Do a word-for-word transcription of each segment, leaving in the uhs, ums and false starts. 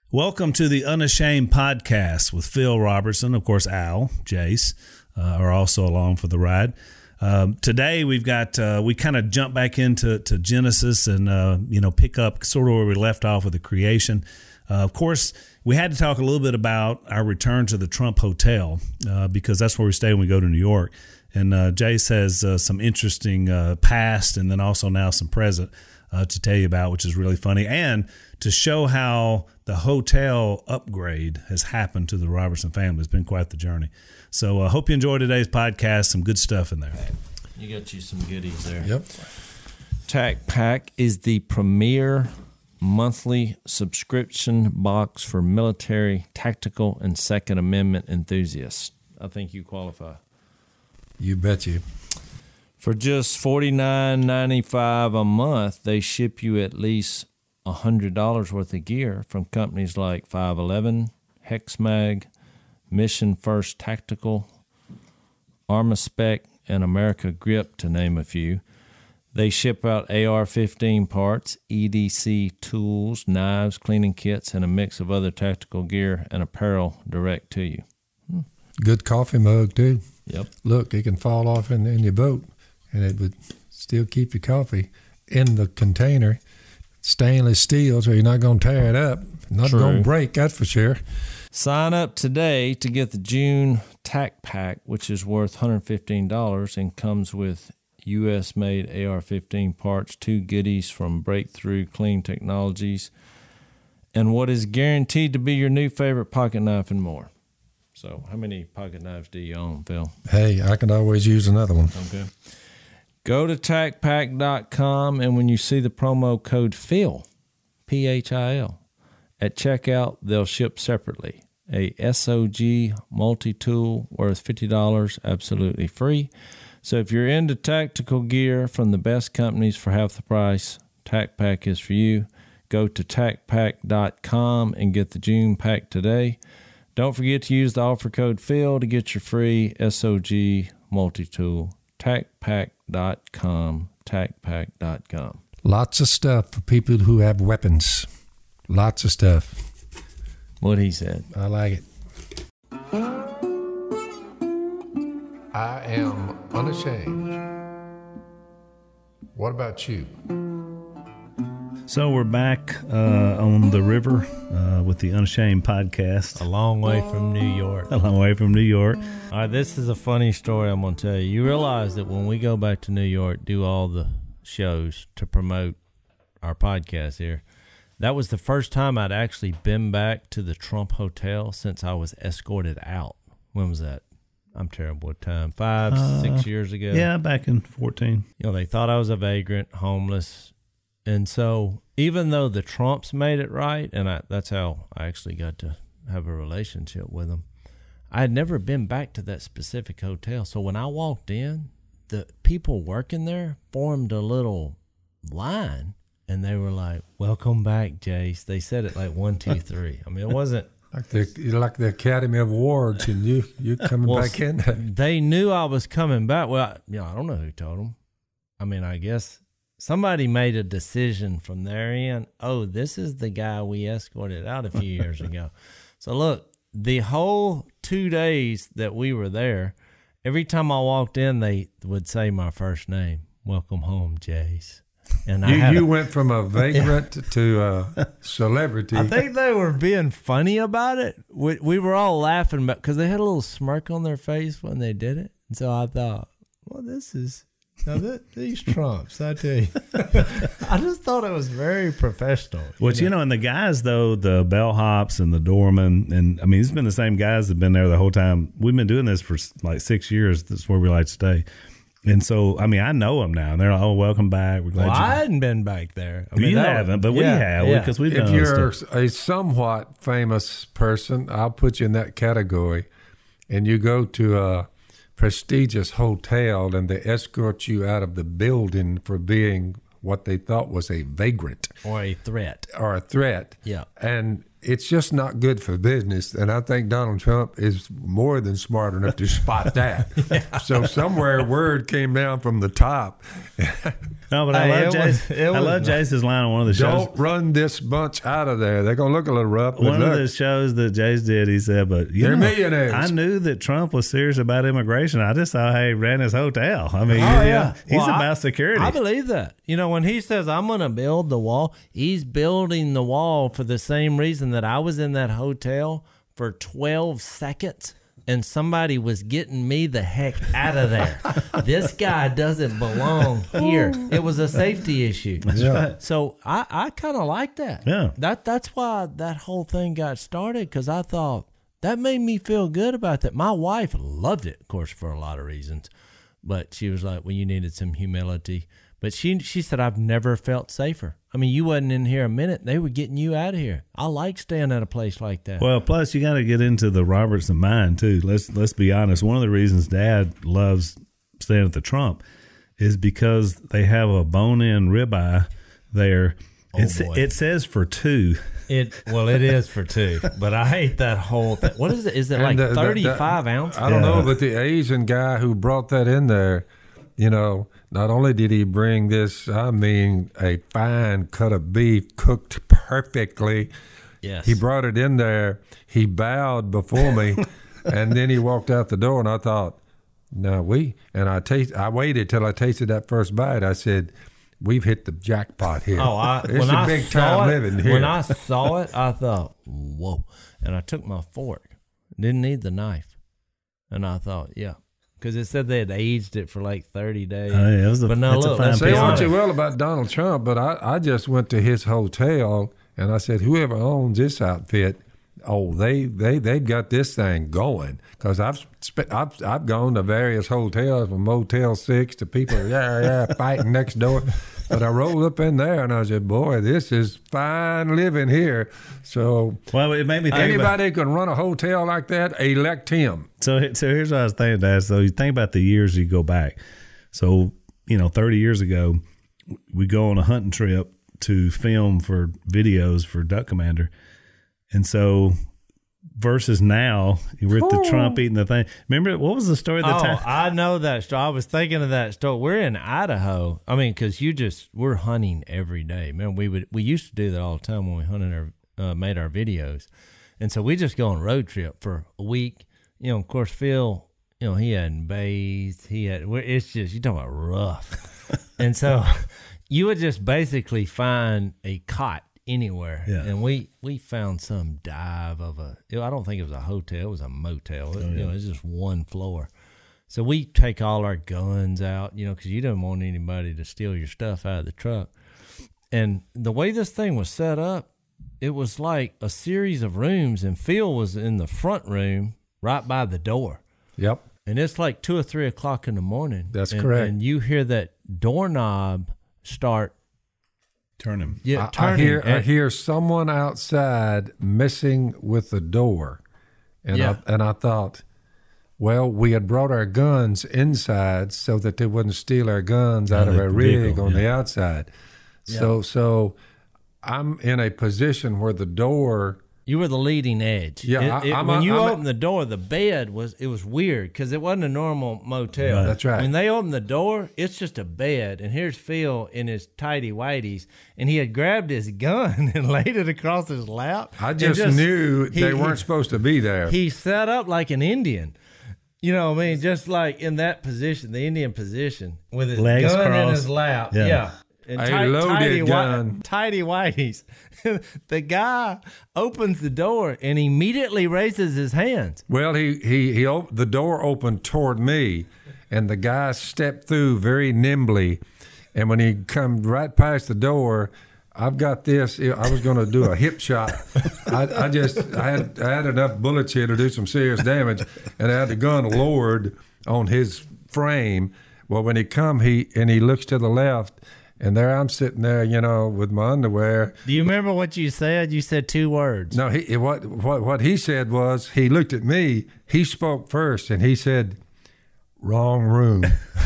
Welcome to the Unashamed Podcast with Phil Robertson. Of course, Al, Jace uh, are also along for the ride. Um, today we've got uh, we kind of jump back into to Genesis and uh, you know pick up sort of where we left off with the creation. Uh, of course, we had to talk a little bit about our return to the Trump Hotel uh, because that's where we stay when we go to New York. And uh, Jace has uh, some interesting uh, past and then also now some present uh, to tell you about, which is really funny, and to show how the hotel upgrade has happened to the Robertson family. It's been quite the journey. So I uh, hope you enjoyed today's podcast. Some good stuff in there. You got you some goodies there. Yep. Tac Pack is the premier monthly subscription box for military, tactical, and Second Amendment enthusiasts. I think you qualify. You bet you. For just forty-nine ninety-five a month, they ship you at least one hundred dollars worth of gear from companies like five eleven, HexMag, Mission First Tactical, Armaspec, and America Grip, to name a few. They ship out A R fifteen parts, E D C tools, knives, cleaning kits, and a mix of other tactical gear and apparel direct to you. Hmm. Good coffee mug, too. Yep. Look, it can fall off in, in your boat, and it would still keep your coffee in the container. Stainless steel, so you're not going to tear it up. Not going to break, that's for sure. Sign up today to get the June Tac Pack, which is worth one hundred fifteen dollars and comes with U S-made A R fifteen parts, two goodies from Breakthrough Clean Technologies, and what is guaranteed to be your new favorite pocket knife and more. So how many pocket knives do you own, Phil? Hey, I could always use another one. Okay. Go to tac pack dot com, and when you see the promo code PHIL, P H I L, at checkout, they'll ship separately. A S O G multi-tool worth fifty dollars, absolutely free. So if you're into tactical gear from the best companies for half the price, Tac Pack is for you. Go to tac pack dot com and get the June pack today. Don't forget to use the offer code PHIL to get your free S O G multi-tool. tac pack dot com, tac pack dot com. Lots of stuff for people who have weapons. Lots of stuff. What he said. I like it. I am unashamed. What about you? So we're back uh, on the river uh, with the Unashamed Podcast. A long way from New York. A long way from New York. All right, this is a funny story I'm going to tell you. You realize that when we go back to New York, do all the shows to promote our podcast here, that was the first time I'd actually been back to the Trump Hotel since I was escorted out. When was that? I'm terrible at time. Five, uh, six years ago? Yeah, back in fourteen. You know, they thought I was a vagrant, homeless. And so even though the Trumps made it right, and I, that's how I actually got to have a relationship with them, I had never been back to that specific hotel. So when I walked in, the people working there formed a little line, and they were like, "Welcome back, Jace." They said it like one, two, three. I mean, it wasn't like the like the Academy Awards, and you you coming well, back in. They knew I was coming back. Well, I, you know, I don't know who told them. I mean, I guess somebody made a decision from their end. Oh, this is the guy we escorted out a few years ago. So look, the whole two days that we were there, every time I walked in, they would say my first name. "Welcome home, Jace." And I you, had you a, went from a vagrant yeah. to a celebrity. I think they were being funny about it. We, we were all laughing about because they had a little smirk on their face when they did it. And so I thought, well, this is now that, these Trumps, I tell you. I just thought it was very professional. Which, you know? you know, and the guys, though, the bellhops and the doormen, and I mean, it's been the same guys that have been there the whole time. We've been doing this for like six years. That's where we like to stay. And so, I mean, I know them now. They're like, "Oh, welcome back. We're glad well, you." I hadn't been back there. I mean, you haven't, but yeah, we have yeah. because we've if done you're stuff. a somewhat famous person, I'll put you in that category, and you go to a prestigious hotel and they escort you out of the building for being what they thought was a vagrant or a threat or a threat. Yeah. And it's just not good for business. And I think Donald Trump is more than smart enough to spot that. yeah. So somewhere word came down from the top. No, but I Hey, love it Jace. was- it I was love nice. Jace's line on one of the shows. Don't run this bunch out of there. They're gonna look a little rough. But One look, of the shows that Jace did, he said, "But you They're know, millionaires." I knew that Trump was serious about immigration. I just saw how he ran his hotel. I mean, Oh, you yeah. know, he's Well, about I- security. I believe that. You know, when he says, I'm going to build the wall, he's building the wall for the same reason that I was in that hotel for twelve seconds and somebody was getting me the heck out of there. This guy doesn't belong here. It was a safety issue. That's Yeah. right. So I, I kind of like that. Yeah. That That's why that whole thing got started, because I thought that made me feel good about that. My wife loved it, of course, for a lot of reasons. But she was like, well, you needed some humility. But she she said, I've never felt safer. I mean, you wasn't in here a minute. They were getting you out of here. I like staying at a place like that. Well, plus you got to get into the Robertson mind too. Let's let's be honest. One of the reasons Dad loves staying at the Trump is because they have a bone-in ribeye there. Oh, it's, boy. it says for two. It Well, it is for two. But I hate that whole thing. What is it? Is it And like the- the- the- thirty-five ounces? I don't Yeah. know, but the Asian guy who brought that in there, you know, not only did he bring this, I mean, a fine cut of beef cooked perfectly. Yes. He brought it in there. He bowed before me, and then he walked out the door. And I thought, no, we. And I taste. I waited till I tasted that first bite. I said, we've hit the jackpot here. Oh, I, it's when a I big saw time it, living here. When I saw it, I thought, whoa. And I took my fork. Didn't need the knife. And I thought, yeah. Because it said they had aged it for like thirty days. Oh, yeah, it was a, But no, it's a look, fine let's Say be piece of what honest. you will about Donald Trump, but I, I just went to his hotel and I said, whoever owns this outfit, oh, they they they've got this thing going. Because I've sp- I've I've gone to various hotels from Motel Six to people, yeah, yeah, fighting next door. But I rolled up in there and I said, boy, this is fine living here. So Well, it made me think about. anybody can run a hotel like that, elect him. So, so here's what I was thinking, Dad. So you think about the years you go back. So, you know, thirty years ago, we go on a hunting trip to film for videos for Duck Commander. And so versus now, we're at the Trump eating the thing. Remember, what was the story at the Oh, time? I know that story. I was thinking of that story. We're in Idaho. I mean, because you just, we're hunting every day. Man, we would, we used to do that all the time when we hunted our, uh, made our videos. And so we just go on a road trip for a week. You know, of course, Phil, you know, he hadn't bathed. He had, it's just, you're talking about rough. And so you would just basically find a cot anywhere. Yeah. And we, we found some dive of a, I don't think it was a hotel, it was a motel. It, Oh, yeah. You know, it was just one floor. So we take all our guns out, you know, because you don't want anybody to steal your stuff out of the truck. And the way this thing was set up, it was like a series of rooms, and Phil was in the front room right by the door. Yep. And it's like two or three o'clock in the morning. That's and, correct. And you hear that doorknob start Turn him. yeah, I, I turning. hear I and- hear someone outside messing with the door, and Yeah. I, and I thought, well, we had brought our guns inside so that they wouldn't steal our guns out Out of of our the rig vehicle, on yeah. the outside. So so I'm in a position where the door. You were the leading edge. Yeah, It- I- it- I'm when a- you I'm a- opened the door, the bed was it was weird because it wasn't a normal motel. Right. That's right. When they opened the door, it's just a bed, and here's Phil in his tighty whities, and he had grabbed his gun and laid it across his lap. I and just, knew he- they he- weren't supposed to be there. He set up like an Indian. You know what I mean? Just like in that position, the Indian position, with his Legs gun in crossed. his lap. Yeah. Yeah. And A tight, loaded tidy, gun. White, tidy whiteys. The guy opens the door and immediately raises his hands. Well, he he he op- the door opened toward me, and the guy stepped through very nimbly. And when he come right past the door, I've got this. I was going to do a hip shot. I, I just I had I had enough bullets here to do some serious damage, and I had the gun lowered on his frame. Well, when he come, he and he looks to the left. And there I'm sitting there, you know, with my underwear. Do you remember what you said? You said two words. No, he what what what he said was he looked at me. He spoke first, and he said, "Wrong room."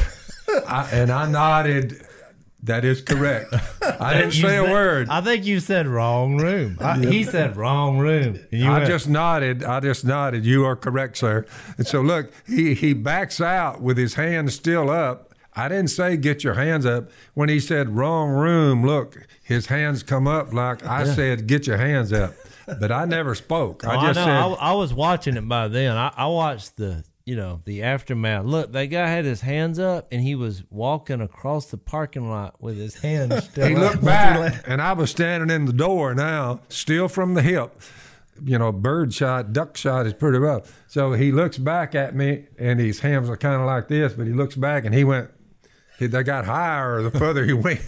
I, and I nodded. That is correct. I didn't You say a said- word. I think you said wrong room. I, he said wrong room. And you I went, just nodded. I just nodded. You are correct, sir. And so look, he he backs out with his hand still up. I didn't say get your hands up. When he said wrong room, look, his hands come up like I yeah. said get your hands up. But I never spoke. Well, I just I know. said. I, I was watching it by then. I, I watched the, you know, the aftermath. Look, that guy had his hands up, and he was walking across the parking lot with his hands still He up. looked back, and I was standing in the door now, still from the hip. You know, bird shot, duck shot is pretty rough. So he looks back at me, and his hands are kind of like this, but he looks back, and he went, he, they got higher the further he went.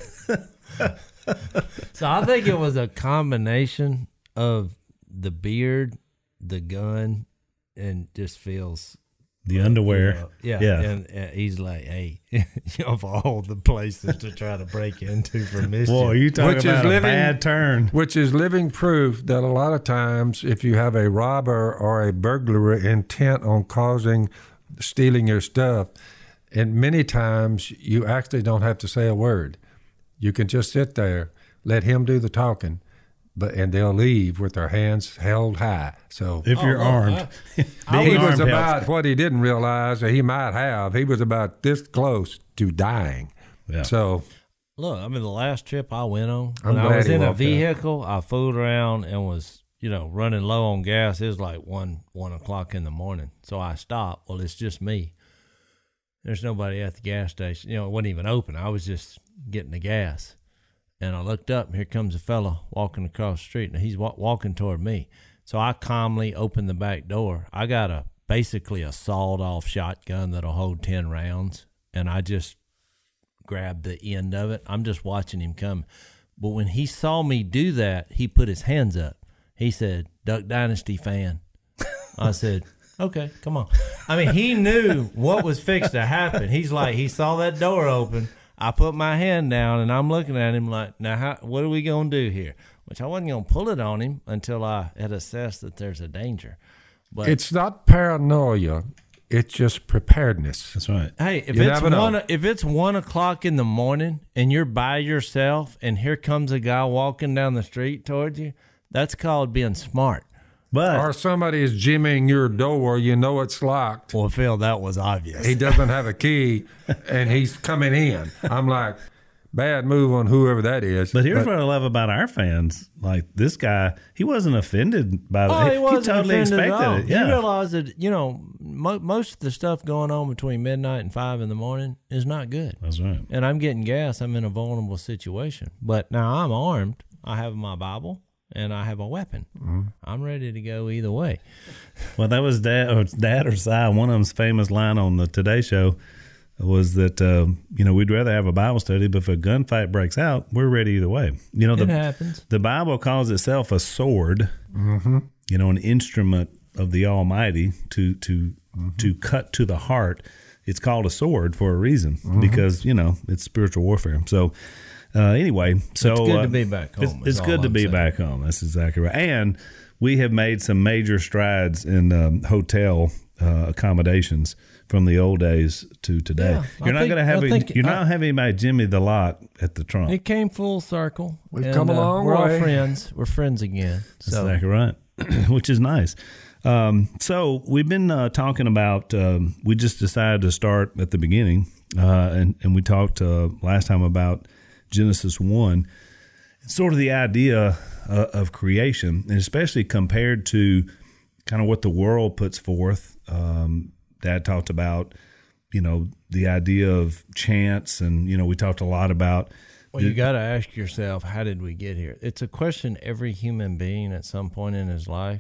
So I think it was a combination of the beard, the gun, and just feels the underwear. You know, yeah, yeah. And, and he's like, "Hey, of all the places to try to break into for mischief." Boy, you talking Which about is a living- bad turn. Which is living proof that a lot of times, if you have a robber or a burglar intent on causing stealing your stuff, and many times you actually don't have to say a word. You can just sit there, let him do the talking. But and they'll leave with their hands held high. So if you're oh, armed, I, being he armed was about helps. what he didn't realize that he might have. He was about this close to dying. Yeah. So look, I mean, the last trip I went on, I'm when I glad was he in a walked out. vehicle, I fooled around and was, you know, running low on gas. It was like one one o'clock in the morning. So I stopped. Well, it's just me. There's nobody at the gas station. You know, it wasn't even open. I was just getting the gas. And I looked up, and here comes a fella walking across the street, and he's wa- walking toward me. So I calmly opened the back door. I got a basically a sawed-off shotgun that'll hold ten rounds, and I just grabbed the end of it. I'm just watching him come. But when he saw me do that, he put his hands up. He said, "Duck Dynasty fan." I said, "Okay, come on." I mean, he knew what was fixed to happen. He's like, he saw that door open. I put my hand down, and I'm looking at him like, now, how, what are we going to do here? Which I wasn't going to pull it on him until I had assessed that there's a danger. But it's not paranoia. It's just preparedness. That's right. hey, if You it's never know. one if it's one o'clock in the morning and you're by yourself and here comes a guy walking down the street towards you, that's called being smart. But Or somebody is jimmying your door. You know it's locked. Well, Phil, that was obvious. He doesn't have a key, and he's coming in. I'm like, bad move on whoever that is. But here's what I love about our fans. Like this guy, he wasn't offended by Oh, the he wasn't totally offended expected at all. it. Yeah. You realize that, you know, mo- most of the stuff going on between midnight and five in the morning is not good. That's right. And I'm getting gas. I'm in a vulnerable situation. But now I'm armed. I have my Bible and I have a weapon. Mm-hmm. I'm ready to go either way. Well, that was Dad or Dad or Si. One of them's famous line on the Today Show was that uh, you know, we'd rather have a Bible study, but if a gunfight breaks out, we're ready either way. You know, It the happens. the Bible calls itself a sword. Mm-hmm. You know, an instrument of the Almighty to to mm-hmm. to cut to the heart. It's called a sword for a reason mm-hmm. because you know it's spiritual warfare. So. Uh, anyway, so it's good uh, to be back home. It's, is it's all good to I'm be saying. back home. That's exactly right. And we have made some major strides in um, hotel uh, accommodations from the old days to today. Yeah, you're I not think- going to have I a, think you're I- not having anybody Jimmy the lot at the trunk. It came full circle. We've and, come a uh, long we're way. all friends. We're friends again. That's So exactly right, which is nice. Um, so we've been uh, talking about. Um, we just decided to start at the beginning, uh, and and we talked uh, last time about Genesis one. It's sort of the idea uh, of creation, and especially compared to kind of what the world puts forth. Um, Dad talked about, you know, the idea of chance, and you know, we talked a lot about. Well, you got to ask yourself, how did we get here? It's a question every human being at some point in his life,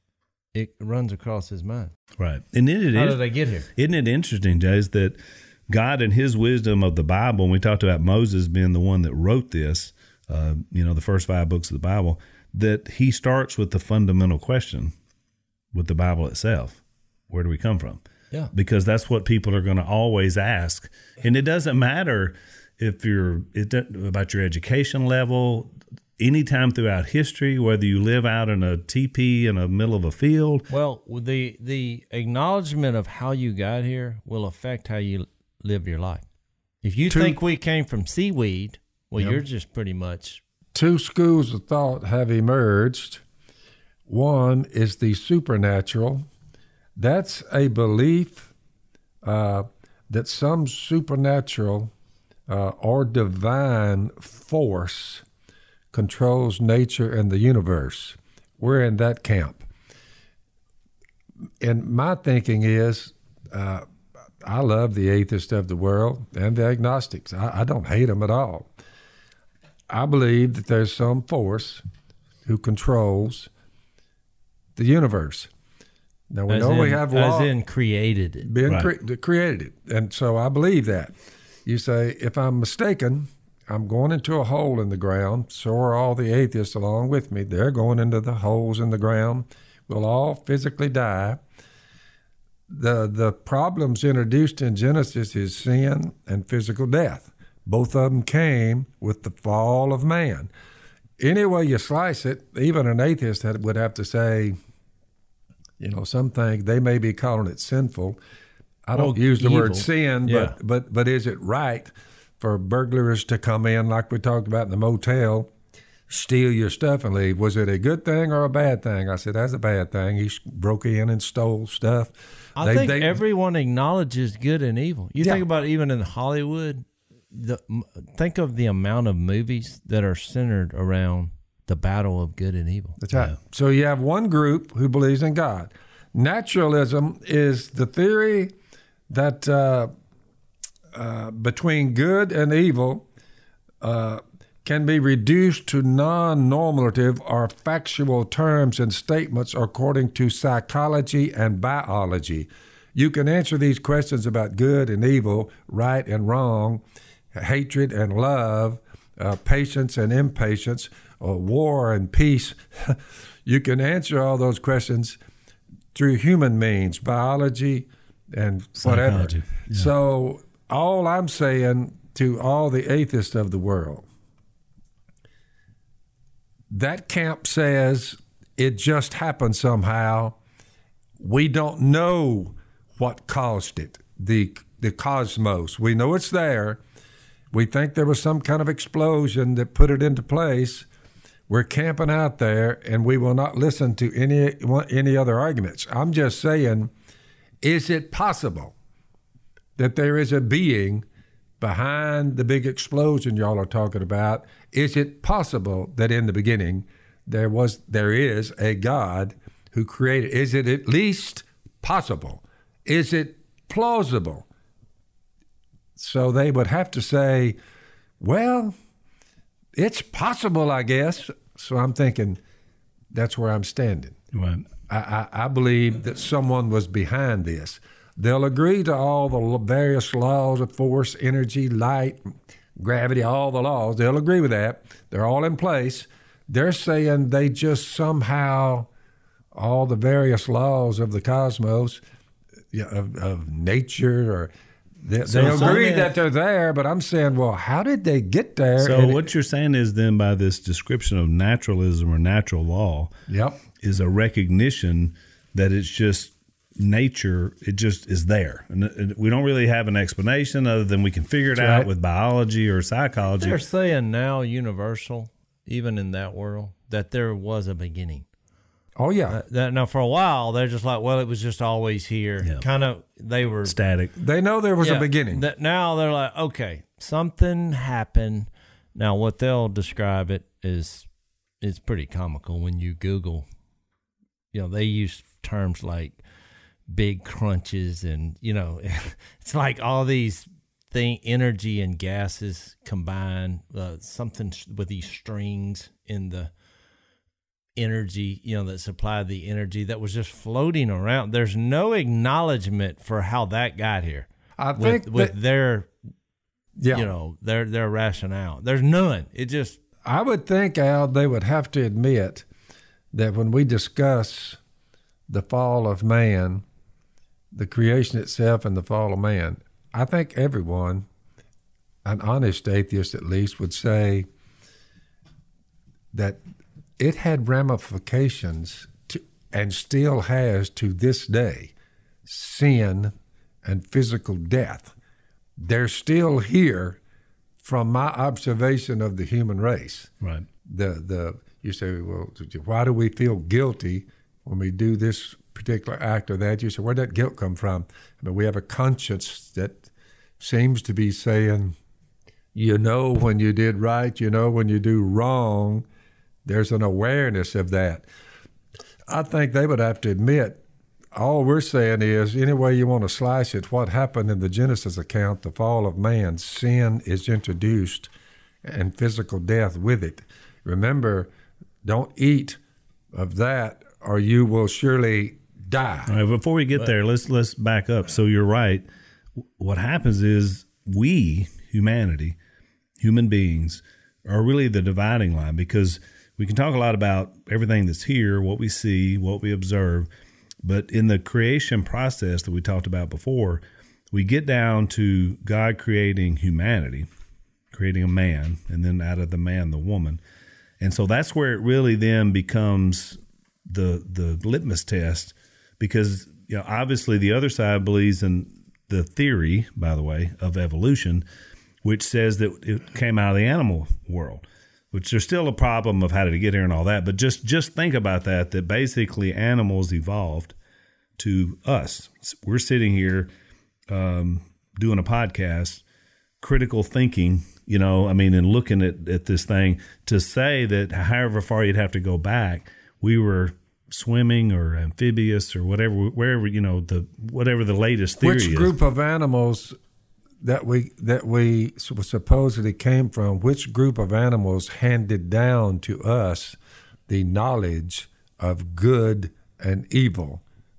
it runs across his mind. Right, and then it How is. did they get here? Isn't it interesting, Jays, that God in his wisdom of the Bible, and we talked about Moses being the one that wrote this, uh, you know, the first five books of the Bible, that he starts with the fundamental question with the Bible itself. Where do we come from? Yeah. Because that's what people are going to always ask. And it doesn't matter if you're it doesn't- about your education level, anytime throughout history, whether you live out in a teepee in the middle of a field. Well, the the acknowledgement of how you got here will affect how you live your life. If you Two- think we came from seaweed, well, Yep. you're just pretty much. Two schools of thought have emerged. One is the supernatural. That's a belief uh, that some supernatural uh, or divine force controls nature and the universe. We're in that camp. And my thinking is, uh, I love the atheists of the world and the agnostics. I, I don't hate them at all. I believe that there's some force who controls the universe. Now, we as know in, we have law. As in created it. Been Right. cre- created it. And so I believe that. You say, if I'm mistaken, I'm going into a hole in the ground. So are all the atheists along with me. They're going into the holes in the ground. We'll all physically die. The, the problems introduced in Genesis is sin and physical death. Both of them came with the fall of man. Any way you slice it, even an atheist would have to say, you know, some things, they may be calling it sinful. I don't Well, use the word evil. sin, Yeah. but, but but is it right for burglars to come in, like we talked about in the motel, steal your stuff and leave? Was it a good thing or a bad thing? I said, that's a bad thing. He broke in and stole stuff. I They- think they- everyone acknowledges good and evil. You Yeah. think about even in Hollywood, the m- think of the amount of movies that are centered around the battle of good and evil. That's right. So you have one group who believes in God. Naturalism is the theory that uh, uh, between good and evil uh, can be reduced to non-normative or factual terms and statements according to psychology and biology. You can answer these questions about good and evil, right and wrong, hatred and love, uh, patience and impatience, or war and peace. You can answer all those questions through human means, biology and whatever. Psychology, yeah. So all I'm saying to all the atheists of the world, that camp says it just happened somehow. We don't know what caused it, the the cosmos. We know it's there. We think there was some kind of explosion that put it into place. We're camping out there, and we will not listen to any any other arguments. I'm just saying, is it possible that there is a being behind the big explosion y'all are talking about? Is it possible that in the beginning there was there is a God who created? Is it at least possible? Is it plausible? So they would have to say, well, it's possible, I guess. So I'm thinking that's where I'm standing. Right. I, I, I believe that someone was behind this. They'll agree to all the various laws of force, energy, light, gravity, all the laws. They'll agree with that. They're all in place. They're saying they just somehow, all the various laws of the cosmos, yeah, of, of nature, or they, So they some agree men- that they're there, but I'm saying, well, how did they get there? So And- what you're saying is then by this description of naturalism or natural law Yep. is a recognition that it's just nature. It just is there. And it- we don't really have an explanation other than we can figure it That's out right. with biology or psychology. They're saying now universal, even in that world, that there was a beginning. Oh, yeah. Uh, that, now, for a while, they're just like, well, it was just always here. Yeah. Kind of, they were Static. They know there was Yeah, a beginning. That now they're like, okay, something happened. Now, what they'll describe it is is pretty comical when you Google. You know, they use terms like big crunches, and you know, it's like all these thing energy and gases combined. Uh, something with these strings in the energy, you know, that supplied the energy that was just floating around. There's no acknowledgement for how that got here. I With, think with that, their, yeah. you know, their their rationale. There's none. It just I would think, Al, they would have to admit that when we discuss the fall of man, the creation itself and the fall of man, I think everyone, an honest atheist at least, would say that it had ramifications to, and still has to this day, sin and physical death. They're still here from my observation of the human race. Right. The the you say, well, why do we feel guilty when we do this particular act or that? You say, where'd that guilt come from? I mean, we have a conscience that seems to be saying, you know when you did right, you know when you do wrong. There's an awareness of that. I think they would have to admit, all we're saying is, any way you want to slice it, what happened in the Genesis account, the fall of man, sin is introduced and physical death with it. Remember, don't eat of that or you will surely die. All right, before we get but, there, let's let's back up. So you're right. What happens is we, humanity, human beings, are really the dividing line, because we can talk a lot about everything that's here, what we see, what we observe, but in the creation process that we talked about before, we get down to God creating humanity, creating a man, and then out of the man, the woman. And so that's where it really then becomes the the litmus test, because you know obviously the other side believes in the theory, by the way, of evolution, which says that it came out of the animal world, which there's still a problem of how did it get here and all that. But just, just think about that, that basically animals evolved to us. We're sitting here um, doing a podcast, critical thinking, you know, I mean, and looking at, at this thing to say that however far you'd have to go back, we were swimming or amphibious or whatever, wherever, you know, the whatever the latest theory is. Which group of animals that we that we supposedly came from, which group of animals handed down to us the knowledge of good and evil,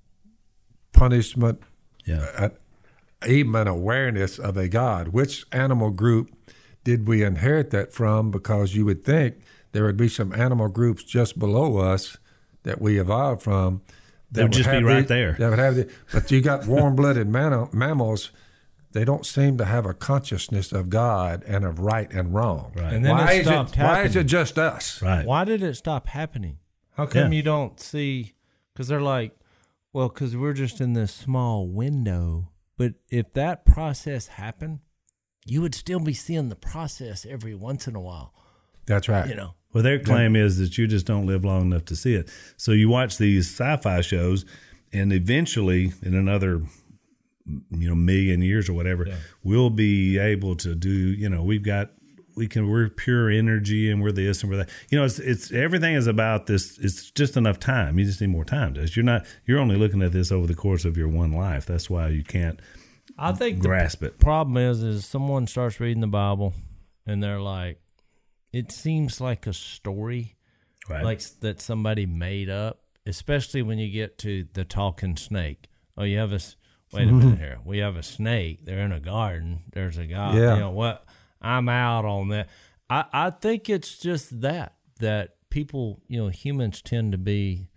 punishment, yeah, uh, even an awareness of a God? Which animal group did we inherit that from? Because you would think there would be some animal groups just below us that we evolved from. That would just be right the, there. That would have the, but you got warm-blooded man, mammals. They don't seem to have a consciousness of God and of right and wrong. Right. And then why it is stopped it, happening. Why is it just us? Right. Why did it stop happening? How come Yeah. you don't see? Because they're like, well, because we're just in this small window. But if that process happened, you would still be seeing the process every once in a while. That's right. You know. Well, their claim is that you just don't live long enough to see it. So you watch these sci-fi shows, and eventually, in another, you know, million years or whatever, yeah. we'll be able to do. You know, we've got, we can, we're pure energy, and we're this and we're that. You know, it's it's everything is about this. It's just enough time. You just need more time. You're not. You're only looking at this over the course of your one life. That's why you can't. I think grasp the it. Problem is, is someone starts reading the Bible, and they're like, it seems like a story, right. like that somebody made up. Especially when you get to the talking snake. Oh, you have a wait a minute here. We have a snake. They're in a garden. There's a guy. Yeah. You know what? I'm out on that. I I think it's just that that people, you know, humans tend to be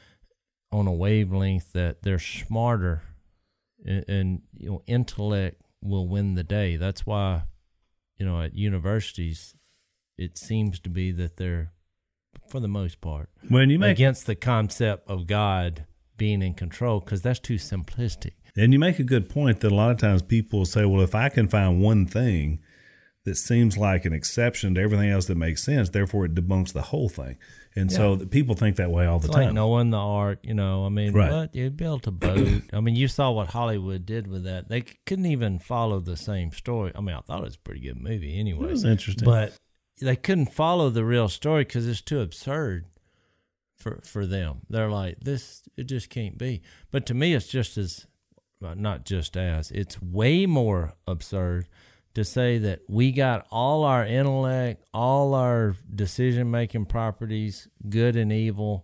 on a wavelength that they're smarter. And, and you know, intellect will win the day. That's why, you know, at universities, it seems to be that they're, for the most part, when you make, against the concept of God being in control, because that's too simplistic. And you make a good point that a lot of times people say, well, if I can find one thing that seems like an exception to everything else that makes sense, therefore it debunks the whole thing. And yeah. so the people think that way all the it's time. Like knowing the art, you know, I mean, right. what? You built a boat. I mean, you saw what Hollywood did with that. They couldn't even follow the same story. I mean, I thought it was a pretty good movie anyway. It was interesting. But they couldn't follow the real story because it's too absurd for for them. They're like, this, it just can't be. But to me, it's just as, well, not just as, it's way more absurd to say that we got all our intellect, all our decision-making properties, good and evil,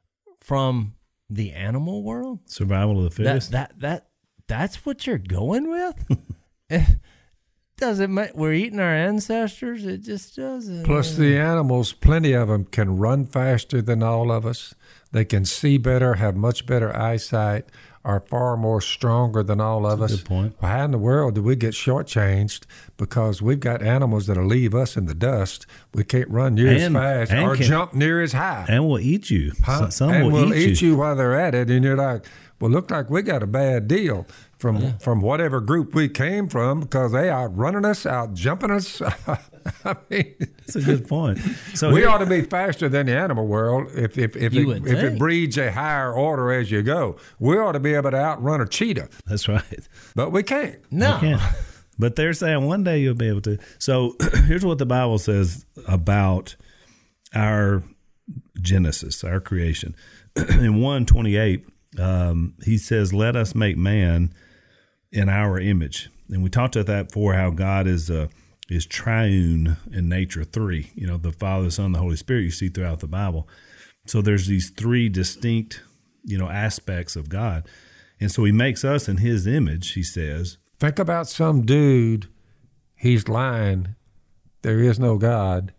from the animal world. Survival of the fittest. That that, that that's what you're going with. Doesn't make, we're eating our ancestors. It just doesn't. Plus, the animals, plenty of them can run faster than all of us. They can see better, have much better eyesight, are far more stronger than all of That's us. a good point. How in the world do we get shortchanged because we've got animals that'll leave us in the dust? We can't run near And- as fast and or can- jump near as high. And will eat you. Huh? Some and will will eat, eat you. while they're at it, and you're like, well, look like we got a bad deal from Yeah. from whatever group we came from because they out running us, out jumping us. I mean, That's a good point. So we here- ought to be faster than the animal world if if if, You it, would if it think. breeds a higher order as you go. We ought to be able to outrun a cheetah, That's right. but we can't. No. You can't. But they're saying one day you'll be able to. So here's what the Bible says about our Genesis, our creation. In one twenty-eight, um, he says, let us make man in our image. And we talked about that before, how God is uh, is triune in nature, three. You know, the Father, the Son, the Holy Spirit you see throughout the Bible. So there's these three distinct, you know, aspects of God. And so he makes us in his image, he says. Think about some dude, he's lying. There is no God.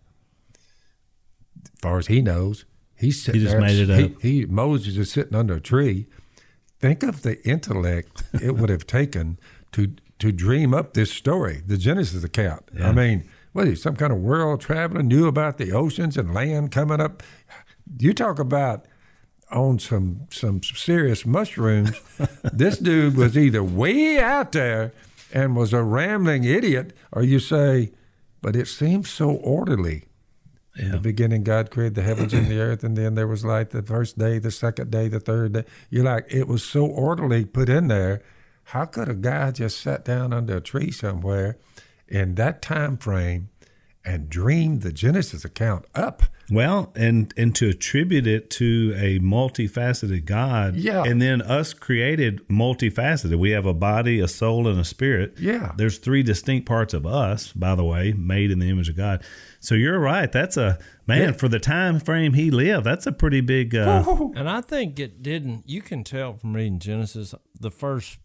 As far as he knows, he's sitting He just there. made it up. He, he, Moses is sitting under a tree. Think of the intellect it would have taken to to dream up this story, the Genesis account. Yeah. I mean, what is he, some kind of world traveler, knew about the oceans and land coming up? You talk about on some some serious mushrooms. This dude was either way out there and was a rambling idiot, or you say, but it seems so orderly. Yeah. In the beginning, God created the heavens and the earth, and then there was light the first day, the second day, the third day. You're like, it was so orderly put in there. How could a guy just sat down under a tree somewhere in that time frame and dream the Genesis account up? Well, and and to attribute it to a multifaceted God, Yeah. and then us created multifaceted. We have a body, a soul, and a spirit. Yeah. There's three distinct parts of us, by the way, made in the image of God. So you're right. That's a, man, Yeah. for the time frame he lived, that's a pretty big... Uh, And I think it didn't, you can tell from reading Genesis, the first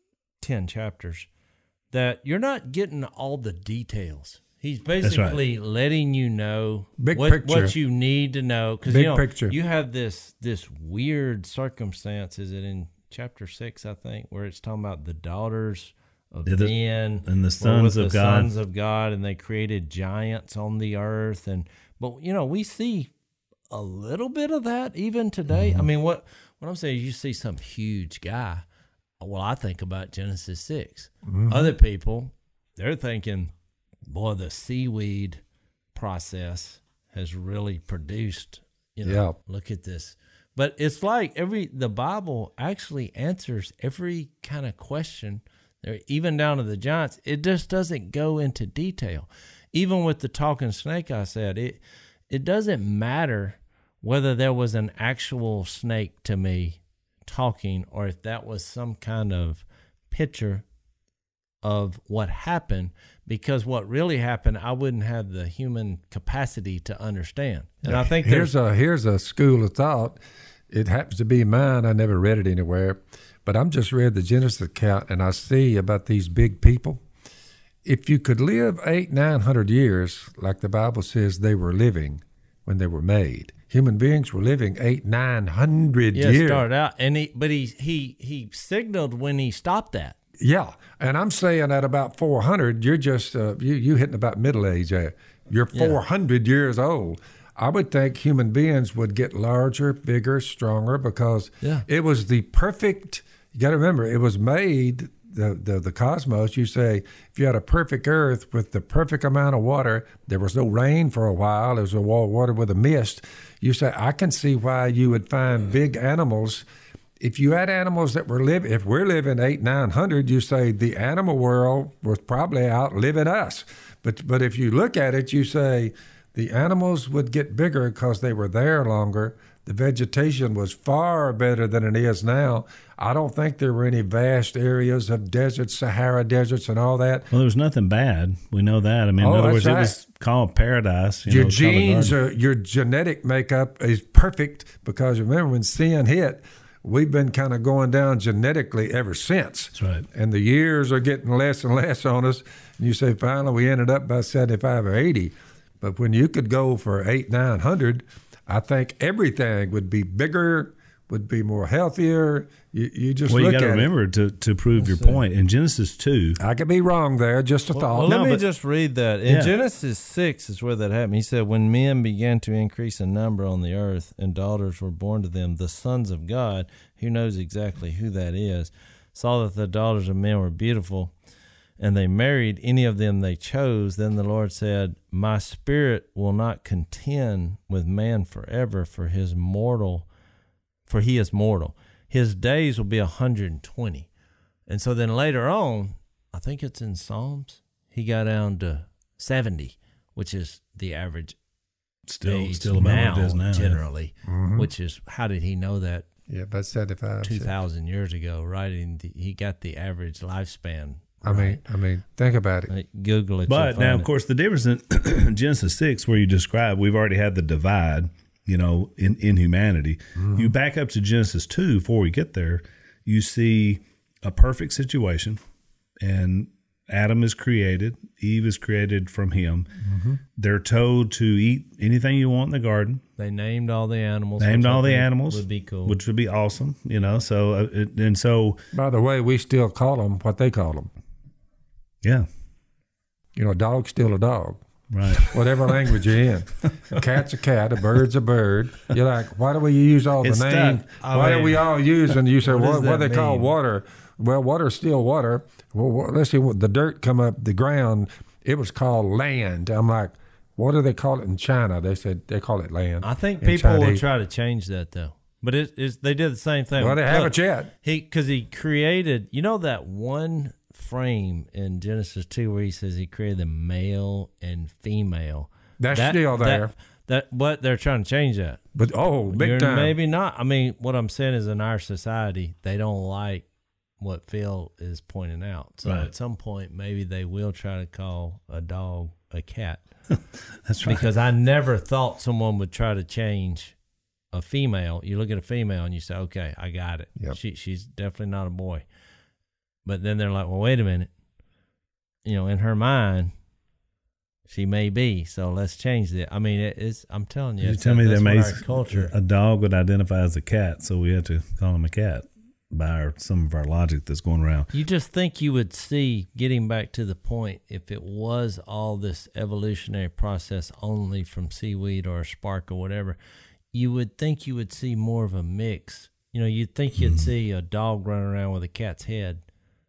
ten chapters, that you're not getting all the details. He's basically letting you know Big what, picture. what you need to know. Because Big you know, picture. you have this this weird circumstance, is it in chapter six, I think, where it's talking about the daughters of Yeah, the- men and the were with sons of the God. sons of God, and they created giants on the earth. And but you know, we see a little bit of that even today. Mm-hmm. I mean, what what I'm saying is, you see some huge guy. Well, I think about Genesis six. Mm-hmm. Other people, they're thinking, boy, the seaweed process has really produced, you know, Yeah. look at this. But it's like every, the Bible actually answers every kind of question, there, even down to the giants. It just doesn't go into detail. Even with the talking snake, I said, it, it doesn't matter whether there was an actual snake to me talking, or if that was some kind of picture of what happened, because what really happened, I wouldn't have the human capacity to understand. And I think here's there's a here's a school of thought. It happens to be mine. I never read it anywhere, but I'm just read the Genesis account, and I see about these big people. If you could live eight, nine hundred years, like the Bible says they were living when they were made, human beings were living eight, nine hundred yeah, years. started out, and he, but he he he signaled when he stopped that. Yeah, and I'm saying at about four hundred, you're just uh, you you hitting about middle age there. You're Yeah. four hundred years old. I would think human beings would get larger, bigger, stronger, because Yeah. it was the perfect. You got to remember, it was made. The, the the cosmos. You say if you had a perfect Earth with the perfect amount of water, there was no rain for a while. There was a wall water with a mist. You say I can see why you would find big animals. If you had animals that were living, if we're living eight, nine hundred, you say the animal world was probably outliving us. But but if you look at it, you say the animals would get bigger because they were there longer. The vegetation was far better than it is now. I don't think there were any vast areas of deserts, Sahara deserts, and all that. well, there was nothing bad. We know that. I mean, Oh, in other that's words, right. it was called paradise. You Your know, it's called a genes, garden. are, your genetic makeup is perfect, because remember when sin hit, we've been kind of going down genetically ever since. That's right. And the years are getting less and less on us. And you say, finally, we ended up by seventy-five or eighty. But when you could go for eight, nine hundred, I think everything would be bigger, would be more healthier. You, you just Well, you look got to at remember to, to prove your point. In Genesis two, it. I could be wrong there, just a thought. Well, No, let me but- just read that. In Yeah. Genesis six is where that happened. He said, when men began to increase in number on the earth and daughters were born to them, the sons of God, who knows exactly who that is, saw that the daughters of men were beautiful, and they married any of them they chose. Then the Lord said, my spirit will not contend with man forever, for his mortal, for he is mortal. His days will be a hundred and twenty. And so then later on, I think it's in Psalms. He got down to seventy, which is the average Still, age still about now, what it is now. generally. Mhm. Which is, how did he know that Yeah, about seventy-five. two thousand years ago? Right, in the, he got the average lifespan. I mean, I mean, think about it. Right. Google it. But you'll now, find of it. course, the difference in Genesis six, where you described, we've already had the divide, you know, in, in humanity. Mm-hmm. You back up to Genesis two, before we get there, you see a perfect situation, and Adam is created, Eve is created from him. Mm-hmm. They're told to eat anything you want in the garden. They named all the animals. Named which I all the think animals, would be cool. which would be awesome, you know. So, uh, it, and so, By the way, we still call them what they call them. yeah, You know, a dog's still a dog, right. whatever language you're in. A cat's a cat, a bird's a bird. You're like, why do we use all the It's names? stuck. I Why mean, do we all use? And you say, what what, does what do that they call mean? water? Well, water's still water. Well, wha- let's see, the dirt come up the ground. It was called land. I'm like, what do they call it in China? They said they call it land. I think in people will Chinese. try to change that though, but it is they did the same thing. Well, they Look, haven't yet. He because he created, you know, that one frame in Genesis two where he says he created the male and female. That's That- still there. That, that what they're trying to change that. But oh, big You're- time. Maybe not. I mean, what I'm saying is, in our society, they don't like what Phil is pointing out. So Right. at some point, maybe they will try to call a dog a cat. That's right. Because I never thought someone would try to change a female. You look at a female and you say, okay, I got it. Yep. She she's definitely not a boy. But then they're like, well, wait a minute. You know, in her mind, she may be. So let's change it. I mean, it, it's. I'm telling you, You it's- tell me that's that what makes our culture. a dog would identify as a cat, so we have to call him a cat by our, some of our logic that's going around. You just think you would see, getting back to the point, if it was all this evolutionary process only from seaweed or a spark or whatever, you would think you would see more of a mix. You know, you'd think you'd Mm-hmm. see a dog running around with a cat's head.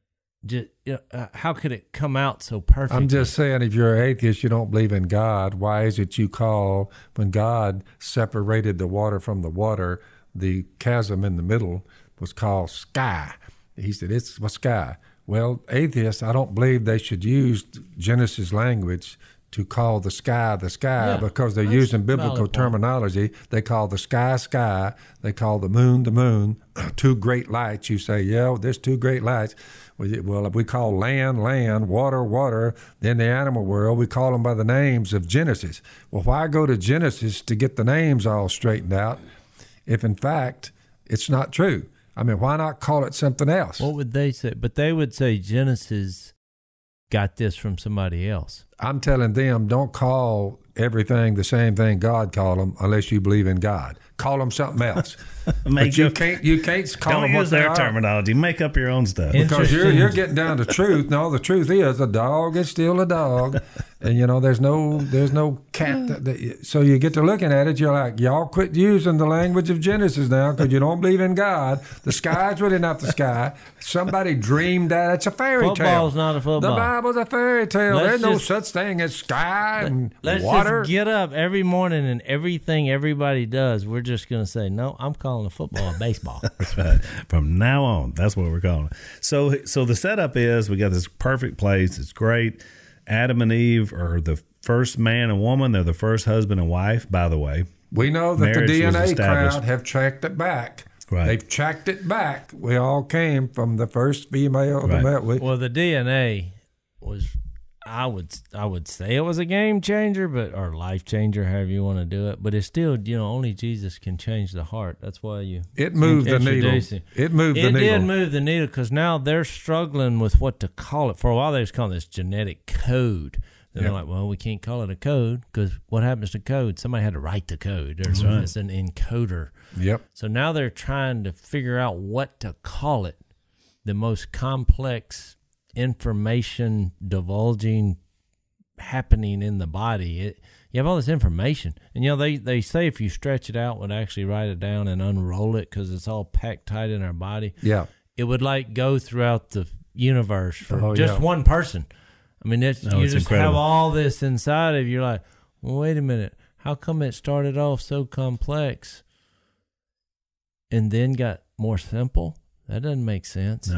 Just, you know, uh, how could it come out so perfect? I'm just saying, if you're an atheist, you don't believe in God, why is it you call, when God separated the water from the water, the chasm in the middle was called sky? He said, it's a sky. Well, atheists, I don't believe they should use Genesis language to call the sky the sky, Yeah, because they're that's using a valid biblical point. terminology. They call the sky sky. They call the moon the moon. Two great lights. You say, yeah, there's two great lights. Well, we call land land, water water. Then the animal world, we call them by the names of Genesis. Well, why go to Genesis to get the names all straightened out if, in fact, it's not true? I mean, why not call it something else? What would they say? But they would say Genesis got this from somebody else. I'm telling them, don't call everything the same thing God called them unless you believe in God. Call them something else. Make But you up- can't you can't call Don't them what use they their are. terminology. Make up your own stuff. And- Because you're Interesting. you're getting down to truth. No, the truth is a dog is still a dog, and you know there's no there's no cat. That, that, so you get to looking at it, you're like, y'all quit using the language of Genesis now because you don't believe in God. The sky's really not the sky. Somebody dreamed that. It's a fairy tale. Football's not a football. The Bible's a fairy tale. Let's There's no just- such thing as sky and Let's water. just get up every morning and everything everybody does, we're just going to say, no, I'm calling a football a baseball. That's right. From now on, that's what we're calling it. So, so the setup is we got this perfect place. It's great. Adam and Eve are the first man and woman. They're the first husband and wife, by the way. We know that the Marriage D N A was established. crowd have tracked it back. Right. They've tracked it back. We all came from the first female Right. that met with. Well, the D N A was, I would I would say it was a game changer, but or life changer, however you want to do it. But it's still, you know, only Jesus can change the heart. That's why you It moved the needle. introduce it. It moved the It needle. did move the needle because now they're struggling with what to call it. For a while, they was calling this genetic code. Then Yeah. they're like, well, we can't call it a code because what happens to code? Somebody had to write the code. There's right. It's an encoder. Yep. So now they're trying to figure out what to call it. The most complex information divulging happening in the body. It, you have all this information. And, you know, they, they say if you stretch it out, would actually write it down and unroll it because it's all packed tight in our body. Yeah. It would, like, go throughout the universe for Oh, just yeah. one person. I mean, it's, No, you it's just incredible. have all this inside of you. You're like, well, wait a minute. How come it started off so complex and then got more simple? That doesn't make sense. No.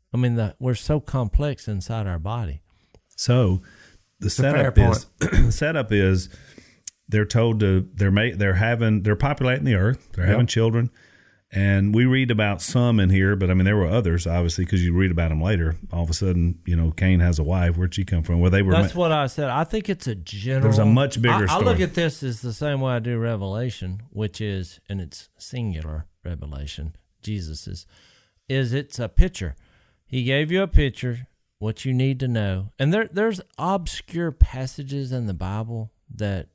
I mean, the, we're so complex inside our body. So the setup is the setup is they're told to they're ma- they're having they're populating the earth. They're Yep. having children, and we read about some in here, but I mean there were others obviously because you read about them later. All of a sudden, you know, Cain has a wife. Where'd she come from? Well, they were. That's ma- what I said. I think it's a general. There's a much bigger I, I story. look at this as the same way I do Revelation, which is, and it's singular Revelation. Jesus's is it's a picture. He gave you a picture, what you need to know, and there there's obscure passages in the Bible that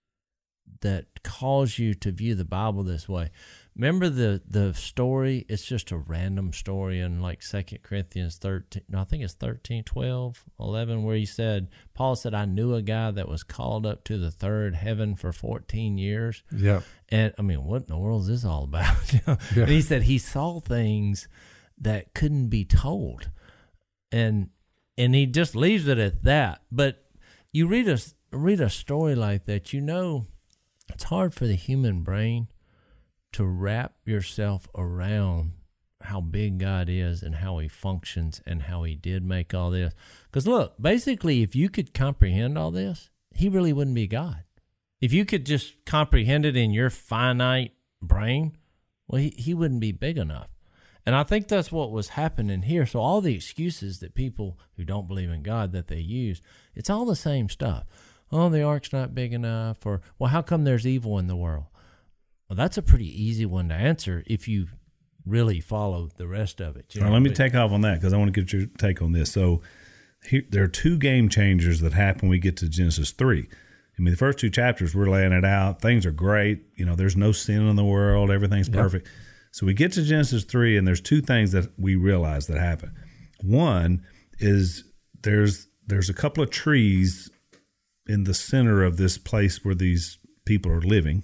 that cause you to view the Bible this way. Remember the the story? It's just a random story in like Second Corinthians thirteen. No, I think it's thirteen, twelve, eleven, where he said, Paul said, I knew a guy that was called up to the third heaven for fourteen years. Yeah. And I mean, what in the world is this all about? Yeah. And he said he saw things that couldn't be told. And and he just leaves it at that. But you read a, read a story like that, you know, it's hard for the human brain to wrap yourself around how big God is and how he functions and how he did make all this. Because look, basically, if you could comprehend all this, he really wouldn't be God. If you could just comprehend it in your finite brain, well, he, he wouldn't be big enough. And I think that's what was happening here. So all the excuses that people who don't believe in God that they use, it's all the same stuff. Oh, the ark's not big enough, or, well, how come there's evil in the world? Well, that's a pretty easy one to answer if you really follow the rest of it. You know? All right, let me take off on that because I want to get your take on this. So here, there are two game changers that happen when we get to Genesis three. I mean, the first two chapters, we're laying it out. Things are great. You know, there's no sin in the world. Everything's Yep. perfect. So we get to Genesis three, and there's two things that we realize that happen. One is there's there's a couple of trees in the center of this place where these people are living,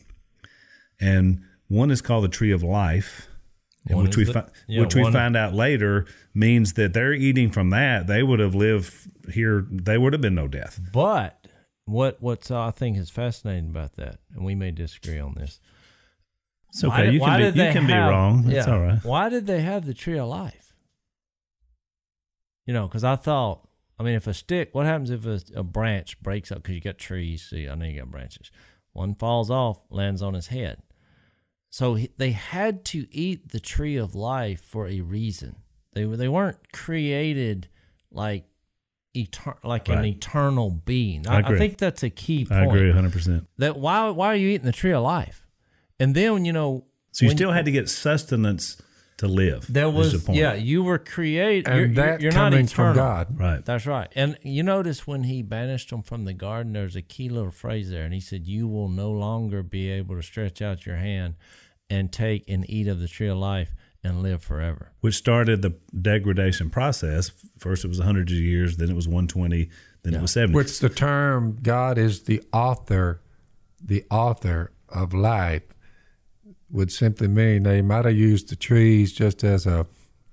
and one is called the tree of life, and One which is we the- fi- yeah, which we one- find out later means that they're eating from that. They would have lived here. They would have been no death. But what what's uh, I think is fascinating about that, and we may disagree on this. It's okay. Why did- you why can did be you they can be have- wrong. It's yeah. all right. Why did they have the tree of life? You know, because I thought, I mean, if a stick, what happens if a, a branch breaks up? Because you got trees. See, I know you got branches. One falls off, lands on his head. So he, they had to eat the tree of life for a reason. They they weren't created like etern- like an Right. eternal being. I I, I agree. think that's a key point. I agree one hundred percent. That why why are you eating the tree of life? And then, you know, So you when- still had to get sustenance to live. there is was the point. yeah, you were created. And You're, you're, that you're not coming eternal. from God. Right. That's right. And you notice when he banished them from the garden, there's a key little phrase there, and he said, "You will no longer be able to stretch out your hand and take and eat of the tree of life and live forever." Which started the degradation process. First it was one hundred years, then it was one hundred twenty, then Yeah. it was seventy. Which the term God is the author, the author of life would simply mean they might have used the trees just as a,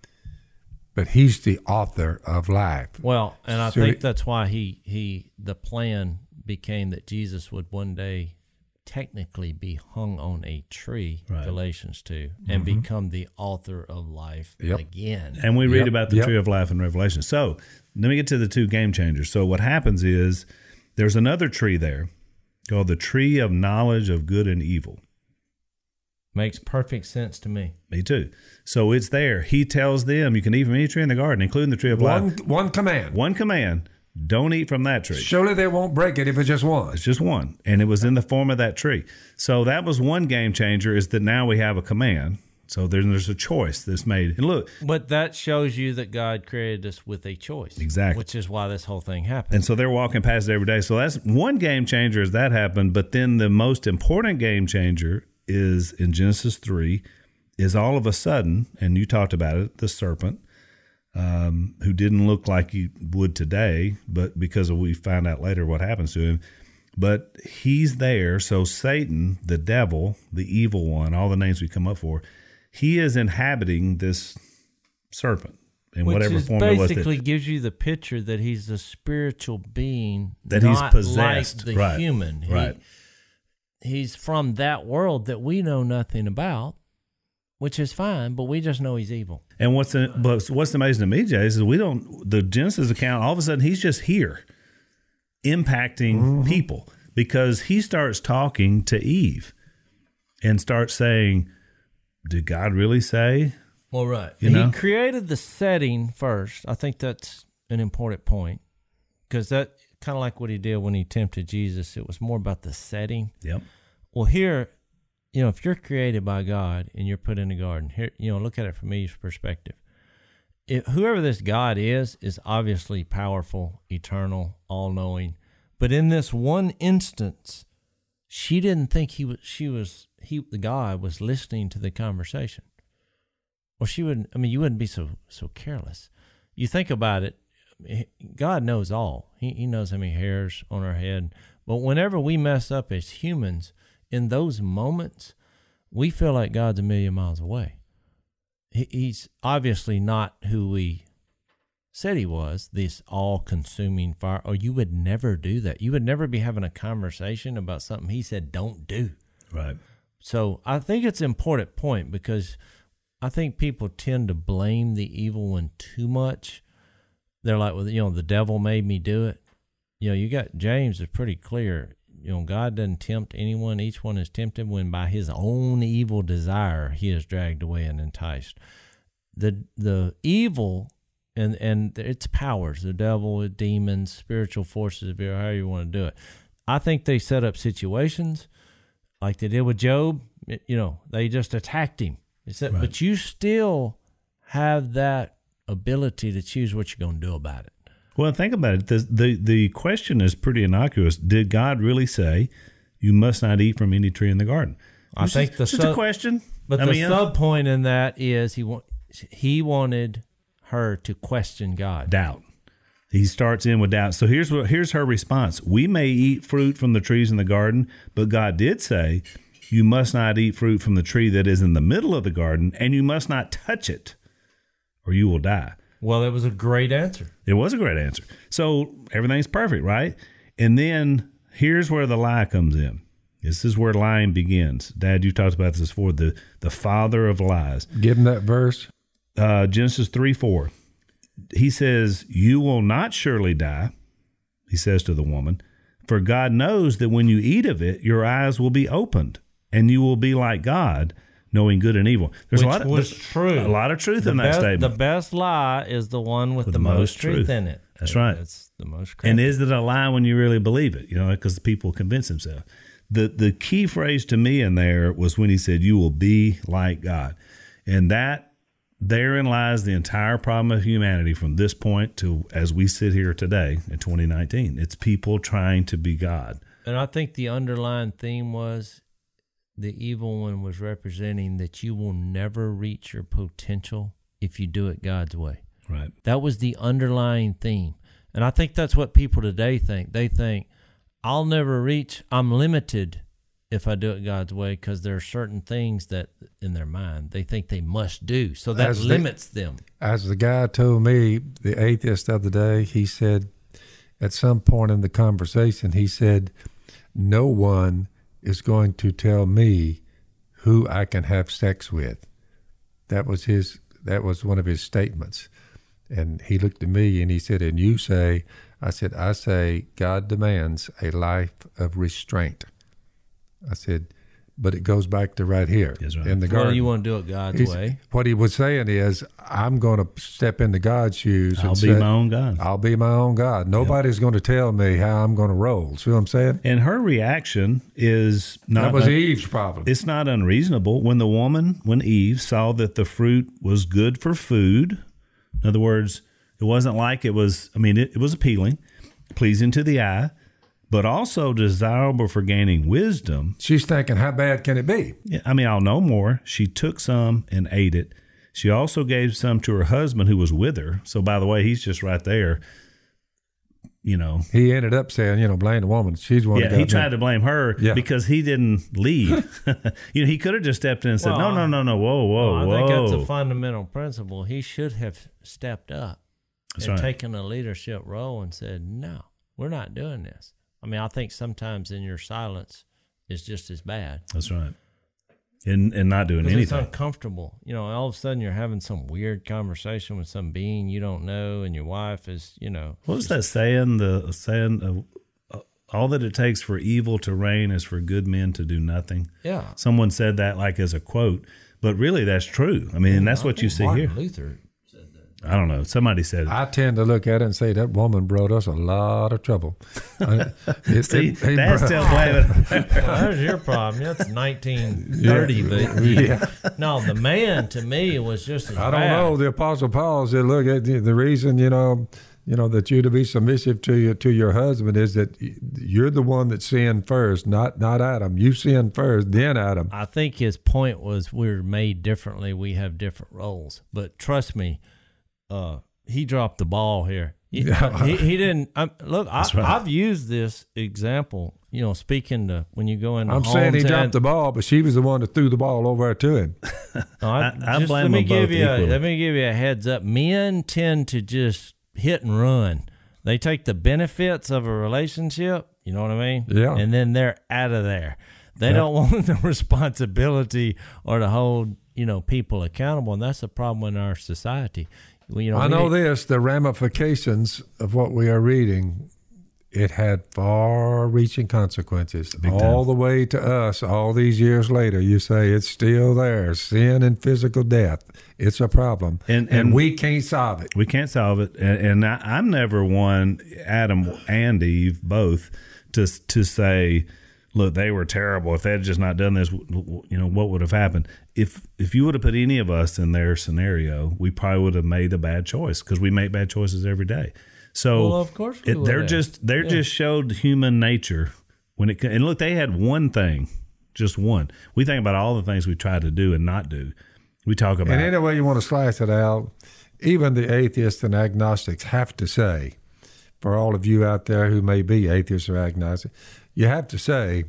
but he's the author of life. Well, and I So think it- that's why he he the plan became that Jesus would one day technically be hung on a tree, Right. Galatians two, and become the author of life Yep. again. And we read Yep, about the yep. tree of life in Revelation. So let me get to the two game changers. So what happens is there's another tree there called the tree of knowledge of good and evil. Makes perfect sense to me. Me too. So it's there. He tells them you can eat from any tree in the garden, including the tree of One, life. one command. One command, don't eat from that tree. Surely they won't break it if it's just one. It's just one. And it was in the form of that tree. So that was one game changer, is that now we have a command. So there's, there's a choice that's made. And look, But that shows you that God created us with a choice. Exactly. Which is why this whole thing happened. and so they're walking past it every day. So that's one game changer as that happened. But then the most important game changer is in Genesis three, is all of a sudden, and you talked about it, the serpent, um, who didn't look like he would today, but because of, we find out later what happens to him. But he's there. So Satan, the devil, the evil one, all the names we come up for, he is inhabiting this serpent in Which whatever is form it was. basically That, gives you the picture that he's a spiritual being That he's not possessed. like the Right. human. He- Right. he's from that world that we know nothing about. which is fine, but we just know he's evil. And what's the, but what's amazing to me, Jay, is we don't, the Genesis account, all of a sudden he's just here impacting mm-hmm. people because he starts talking to Eve and starts saying, did God really say? Well, right. You he know? created the setting first. I think that's an important point because that kind of like what he did when he tempted Jesus. It was more about the setting. Yep. Well, here, you know, if you're created by God and you're put in a garden, here, you know, look at it from Eve's perspective. If, whoever this God is, is obviously powerful, eternal, all-knowing. But in this one instance, she didn't think he was, she was, he, the God was listening to the conversation. Well, she wouldn't, I mean, you wouldn't be so, so careless. You think about it, God knows all. He, he knows how many hairs on our head. But whenever we mess up as humans, in those moments, we feel like God's a million miles away. He, he's obviously not who we said he was, this all-consuming fire. Or you would never do that. You would never be having a conversation about something he said don't do. Right. So I think it's an important point because I think people tend to blame the evil one too much. They're like, well, you know, the devil made me do it. You know, you got James is pretty clear. You know, God doesn't tempt anyone. Each one is tempted when by his own evil desire he is dragged away and enticed. The the evil and and its powers, the devil, demons, spiritual forces, however you want to do it. I think they set up situations like they did with Job. You know, they just attacked him. Said, right. But you still have that ability to choose what you're going to do about it. Well, think about it. The, the the question is pretty innocuous. Did God really say you must not eat from any tree in the garden? I it's think just, the just sub, a question. But I the mean, sub point in that is he wa- he wanted her to question God. Doubt. He starts in with doubt. So here's what here's her response. We may eat fruit from the trees in the garden, but God did say you must not eat fruit from the tree that is in the middle of the garden, and you must not touch it, or you will die. Well, that was a great answer. It was a great answer. So everything's perfect, right? And then here's where the lie comes in. This is where lying begins. Dad, you talked about this before, the, the father of lies. Give him that verse. Uh, Genesis three four. He says, you will not surely die, he says to the woman, for God knows that when you eat of it, your eyes will be opened, and you will be like God, knowing good and evil. There's Which a lot of was true. A lot of truth the in that best, statement. The best lie is the one with, with the, the most, most truth, truth in it. That's right. That's the most crazy. And is it a lie when you really believe it? You know, because people convince themselves. The the key phrase to me in there was when he said, you will be like God. And that, therein lies the entire problem of humanity from this point to as we sit here today in twenty nineteen. It's people trying to be God. And I think the underlying theme was the evil one was representing that you will never reach your potential if you do it God's way. Right. That was the underlying theme. And I think that's what people today think. They think, I'll never reach, I'm limited if I do it God's way because there are certain things that in their mind they think they must do. So that As limits the, them. As the guy told me, the atheist the other day, he said, at some point in the conversation, he said, no one is going to tell me who I can have sex with. That was his, that was one of his statements. And he looked at me and he said, and you say, I said, I say, God demands a life of restraint. I said, but it goes back to right here right. in the garden. Well, you want to do it God's He's, way. What he was saying is, I'm going to step into God's shoes. I'll and be say, my own God. I'll be my own God. Nobody's yep. going to tell me how I'm going to roll. See what I'm saying? And her reaction is not... That was un- Eve's problem. It's not unreasonable. When the woman, when Eve saw that the fruit was good for food, in other words, it wasn't like it was, I mean, it, it was appealing, pleasing to the eye, but also desirable for gaining wisdom. She's thinking, how bad can it be? Yeah, I mean, I'll know more. She took some and ate it. She also gave some to her husband who was with her. So, by the way, he's just right there, you know. He ended up saying, you know, blame the woman. She's one. Yeah, he tried to blame her yeah. because he didn't lead. You know, he could have just stepped in and said, well, no, no, no, no, whoa, whoa, well, I whoa. think that's a fundamental principle. He should have stepped up That's and right. taken a leadership role and said, no, we're not doing this. I mean, I think sometimes in your silence is just as bad. That's right. and and not doing anything. It's uncomfortable. You know, all of a sudden you're having some weird conversation with some being you don't know, and your wife is, you know. What was that saying? The saying, uh, all that it takes for evil to reign is for good men to do nothing. Yeah. Someone said that like as a quote, but really that's true. I mean, and that's I what you see Martin here. Luther said that. I don't know. Somebody said it. I tend to look at it and say that woman brought us a lot of trouble. Uh, it, See, it- it that's brought- still blaming. Well, there's your problem. That's nineteen thirty. Yeah. But Yeah. no, the man to me was just as I don't bad. know. The Apostle Paul said, "Look, at the, the reason you know, you know that you're to be submissive to your to your husband is that you're the one that sinned first, not not Adam. You sinned first, then Adam." I think his point was we're made differently. We have different roles. But trust me, uh, he dropped the ball here. He, Yeah. he, he didn't. Um, look, I, right. I've used this example. You know, speaking to when you go into I'm homes saying he and- dropped the ball, but she was the one that threw the ball over to him. No, I, I- I just blame let me them give both you a, equally. let me give you a heads up. Men tend to just hit and run. They take the benefits of a relationship, you know what I mean? Yeah. And then they're out of there. They Yeah. don't want the responsibility or to hold, you know, people accountable, and that's the problem in our society. Well, you know, I we know need- this, the ramifications of what we are reading, it had far-reaching consequences. Big all time. the way to us, all these years later, you say it's still there. Sin and physical death, it's a problem. And- and, and- we can't solve it. We can't solve it, and, and I, I'm never one, Adam and Eve both, to to say, look, they were terrible. If they had just not done this, w- w- you know, what would have happened? If if you would have put any of us in their scenario, we probably would have made a bad choice because we make bad choices every day. So Well, of course we it, would they're have. just they're Yeah. just showed human nature when it co- and look, they had one thing, just one. We think about all the things we try to do and not do. We talk about And any way you want to slice it out, even the atheists and agnostics have to say, for all of you out there who may be atheists or agnostics, you have to say,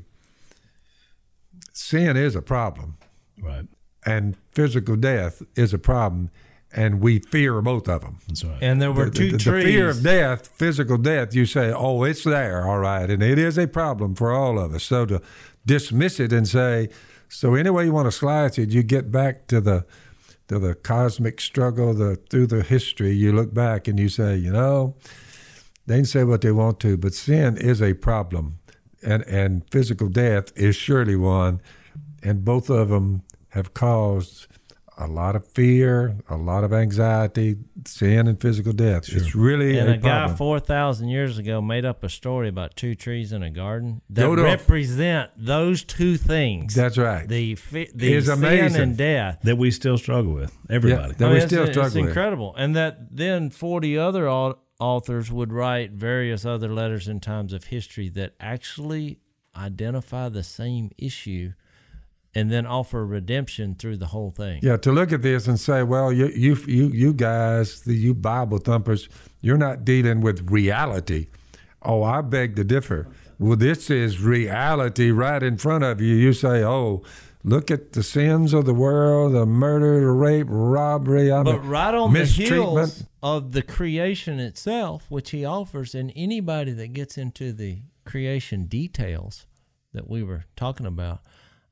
sin is a problem right. and physical death is a problem, and we fear both of them. That's right. and there were The, two the, the trees. fear of death, physical death, you say, oh, it's there, all right, and it is a problem for all of us. So to dismiss it and say, so any way you want to slice it, you get back to the to the cosmic struggle, the through the history, you look back and you say, you know, they can say what they want to, but sin is a problem, and and physical death is surely one, and both of them have caused a lot of fear, a lot of anxiety, sin and physical death. It's really And a, a, guy problem. four thousand years ago made up a story about two trees in a garden that Go to a- represent those two things. That's right. the fi- the It's sin amazing. and death. That we still struggle with. Everybody. That I we mean, still it's, struggle it's with. incredible. And that then forty other au- authors would write various other letters in times of history that actually identify the same issue and then offer redemption through the whole thing. Yeah, to look at this and say, well, you you you you guys, the you Bible thumpers, you're not dealing with reality. Oh, I beg to differ. Well, this is reality right in front of you. You say, oh, look at the sins of the world, the murder, the rape, robbery, I But mean, right on the mistreatment. heels of the creation itself, which he offers, and anybody that gets into the creation details that we were talking about,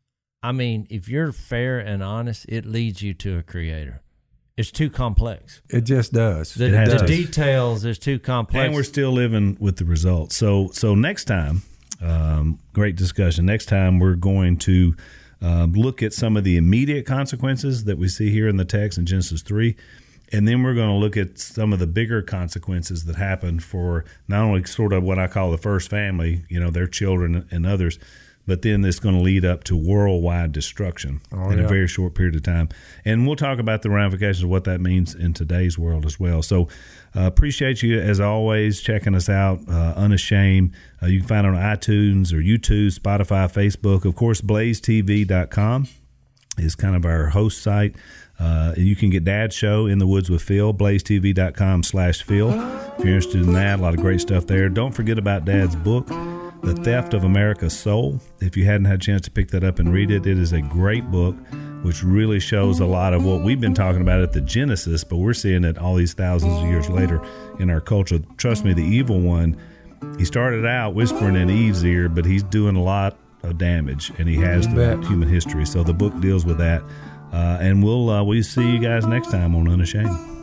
I mean, if you're fair and honest, it leads you to a creator. It's too complex. It just does. The, It has the to. details is too complex. And we're still living with the results. So, so next time, um, great discussion. Next time, we're going to um, look at some of the immediate consequences that we see here in the text in Genesis three, and then we're going to look at some of the bigger consequences that happen for not only sort of what I call the first family, you know, their children and others, but then it's going to lead up to worldwide destruction Oh, in yeah. a very short period of time. And we'll talk about the ramifications of what that means in today's world as well. So uh, appreciate you, as always, checking us out, uh, Unashamed. Uh, you can find it on iTunes or YouTube, Spotify, Facebook. Of course, blaze T V dot com is kind of our host site. Uh, you can get Dad's show, In the Woods with Phil, blaze T V dot com slash Phil. If you're interested in that, a lot of great stuff there. Don't forget about Dad's book, The Theft of America's Soul. If you hadn't had a chance to pick that up and read it, it is a great book, which really shows a lot of what we've been talking about at the Genesis, but we're seeing it all these thousands of years later in our culture. Trust me, the evil one, he started out whispering in Eve's ear, but he's doing a lot of damage, and he has You throughout bet. human history. So the book deals with that. Uh, and we'll uh, we'll see you guys next time on Unashamed.